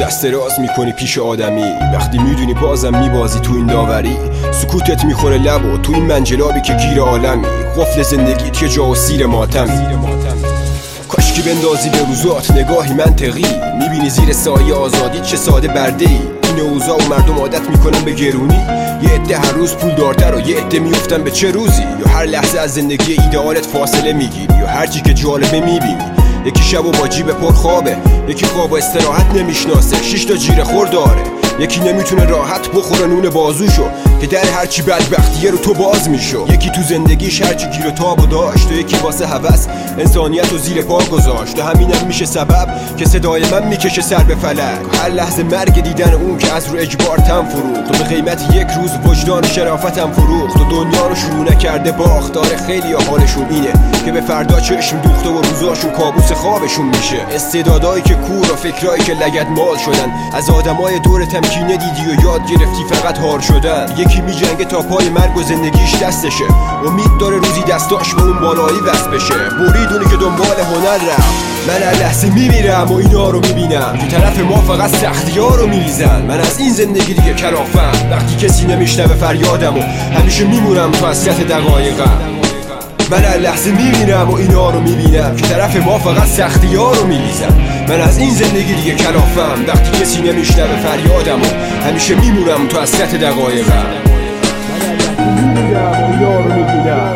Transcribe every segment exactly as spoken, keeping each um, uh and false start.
دست راست میکنی پیش آدمی، وقتی میدونی بازم میبازی تو این داوری. سکوتت میخوره لب و تو این منجلابی که گیر عالمی، قفل زندگیت که جا و سیر ماتمی. کاشکی بندازی به روزات نگاهی منطقی، میبینی زیر سایه آزادی چه ساده برده ای. این اوضاع و مردم عادت میکنن به گرونی، یه عده هر روز پول دارتر و یه عده میفتن به چه روزی. یا هر لحظه از زندگی ایدئالت فاصله میگیری، یا هرچی که جالبه میبینی. یکی شب و با جیب پر خوابه، یکی خواب و استراحت نمیشناسه، شش تا جیره خور داره. یکی نمیتونه راحت بخوره نون بازوشو که در هرچی بدبختیه رو تو باز میشو. یکی تو زندگیش هرچی گیر و تاب و داشت، و یکی واسه هوس انسانیت رو زیر پا گذاشت. و همینم میشه سبب که صدای من میکشه سر به فلک، و هر لحظه مرگ دیدن اون که از رو اجبار تم فروخت، و به قیمت یک روز وجدان و شرافتم فروخت. و دنیا رو شروع نکرده باخت. داره خیلی حالشون اینه که به فردا چشم دوخته و روزاشون کابوس خوابشون میشه. استعدادایی که کور و فکرایی که لگد مال شدن، از آدمای دور تمکینه دیدی و یاد گرفتی فقط هار شدن. یکی میجنگه تا پای مرگ و زندگیش دستشه، امید داره روزی دستاش به اون بالایی وصل بشه. بریدونی که دنبال هنر رفت، من هر لحظه میمیرم و اینا رو میبینم که طرف ما فقط سختی ها رو میریزن. من از این زندگی دیگه کلافم، وقتی کسی نمیشنوه فریادم و همیشه میمونم تو حسرت دقایقم. من هر لحظه میمیرم و اینا رو میبینم که طرف ما فقط سختی ها رو میریزن. من از این زندگی دیگه کلافم، وقتی کسی نمیشنوه فریادم و همیشه میمونم تو حسرت دقایقم. من هر لحظه میمیرم و اینا رو میبینم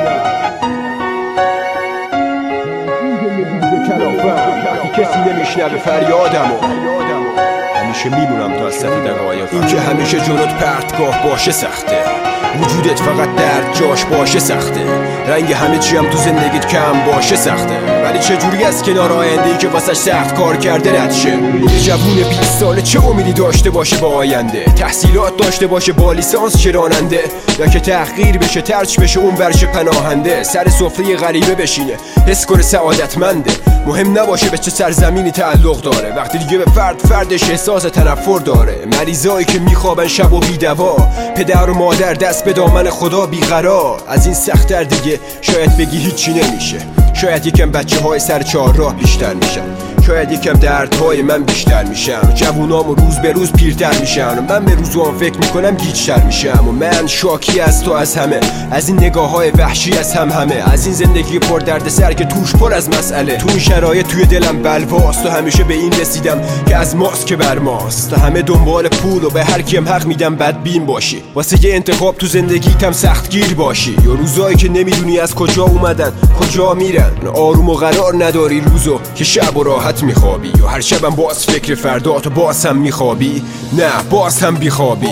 وقتی کسی نمیشنوه فریادم و همیشه میمونم تو حسرت دقایقم. این که همیشه جلوت پرتگاه باشه سخته، وجودت فقط در جاش باشه سخته. رنگ همه چی هم تو زندگیت کم باشه سخته، ولی چجوری از کنار آینده‌ای که واسش سخت کار کرده رد شه؟ یه جوون بیست ساله چه امیدی داشته باشه با آینده؟ تحصیلات داشته باشه با لیسانس چه راننده؟ یا که تحقیر بشه ترچ بشه اون ورش پناهنده؟ سر سفره غریبه بشینه حس کنه سعادتمنده، مهم نباشه به چه سرزمینی تعلق داره. وقتی دیگه به فرد فردش احساس تنفر داره. مریضایی که میخوابن شب و بی‌دوا، پدر و مادر دست به دامن خدا بیقرار. از این سخت‌تر دیگه شاید بگی هیچی نمیشه. شاید یکم بچه های سر چهار راه بیشتر میشن، شاید یکم دردهای من بیشتر میشم. جوونامو روز به روز پیرتر میشن و من به روز آن فکر میکنم گیج‌تر میشم. و من شاکی از تو از همه، از این نگاه های وحشی از هم همه، از این زندگی پر درد سر که توش پر از مسئله. تو این شرایط توی دلم بلواست و همیشه به این رسیدم که از ماست که بر ماست. همه دنبال پول و به هر کیم حق میدم بدبین باشی، واسه یه انتخاب تو زندگیتم سختگیر باشی. یا روزایی که نمیدونی از کجا اومدن کجا میرن، آروم و قرار نداری روزو که شب و راحت میخوابی. یا هر شبم باز فکر فردات و باز هم میخوابی، نه باز هم بیخوابی.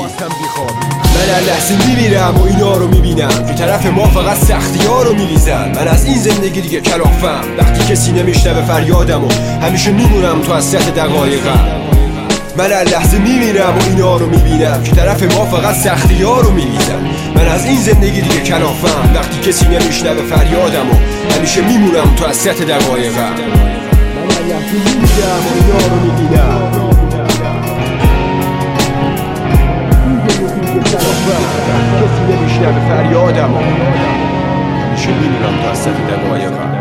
من هر لحظه میمیرم و اینا رو میبینم که طرف ما فقط سختی ها رو میریزن. من از این زندگی دیگه کلافم، وقتی کسی نمیشنوه فریادم و همیشه میمونم تو حسرت دقایقم. من هر لحظه میمیرم و اینا رو میبینم که طرف ما فقط سختی ها رو میریزن. من از این زندگی دیگه کلافم، وقتی کسی نمیشنوه فریادم و همیشه میمونم تو حسرت دقایقم. من هر لحظه میمیرم و اینا رو میبینم کسی نمیشنوه فریادم و همیشه میمونم تو حسرت دقایقم.